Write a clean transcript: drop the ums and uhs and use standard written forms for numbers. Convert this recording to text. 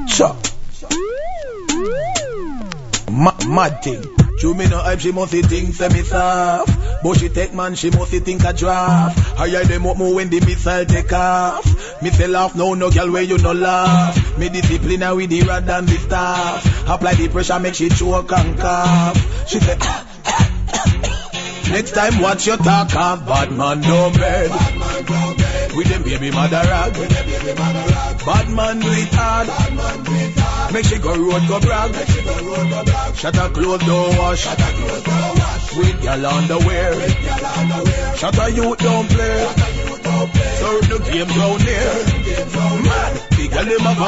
Sure. Mad thing. True me no hype, she must think say me soft. But she take man, she must think a draft. Higher them up more when the missile take off. Me say laugh, no girl where you no laugh. Me discipline her with the rod and the staff. Apply the pressure, make she choke and cough. She say next time watch your talk of bad man no bed. With them baby mother rag. Bad man do it hard. Make she go road go brag. Shut her clothes don't wash. With y'all underwear. Shut her youth don't play. Serve the game down there. Man, the girl them have